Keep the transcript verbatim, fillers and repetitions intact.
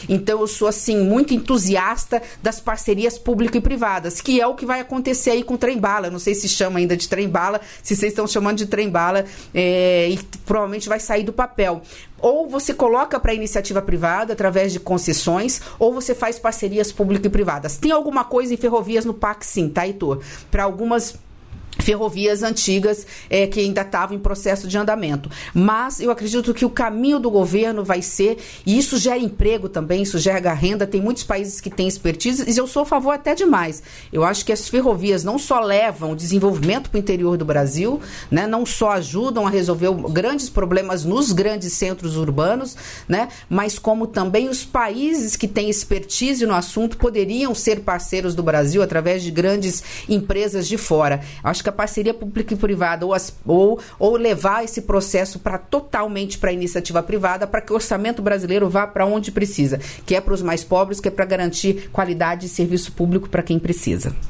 Então eu sou assim muito entusiasta das parcerias público e privadas, que é o que vai acontecer aí com o trem-bala. Não sei se chama ainda de trem-bala, se vocês estão chamando de trem-bala, é, e provavelmente vai sair do papel. Ou você coloca para a iniciativa privada através de concessões, ou você faz parcerias público e privadas. Tem alguma coisa em ferrovias no P A C, sim, tá, Heitor? Para algumas ferrovias antigas é, que ainda estavam em processo de andamento. Mas eu acredito que o caminho do governo vai ser, e isso gera emprego também, isso gera renda, tem muitos países que têm expertise, e eu sou a favor até demais. Eu acho que as ferrovias não só levam desenvolvimento para o interior do Brasil, né, não só ajudam a resolver grandes problemas nos grandes centros urbanos, né, mas como também os países que têm expertise no assunto poderiam ser parceiros do Brasil através de grandes empresas de fora. Acho que a parceria pública e privada ou, as, ou, ou levar esse processo para totalmente para a iniciativa privada, para que o orçamento brasileiro vá para onde precisa, que é para os mais pobres, que é para garantir qualidade de serviço público para quem precisa.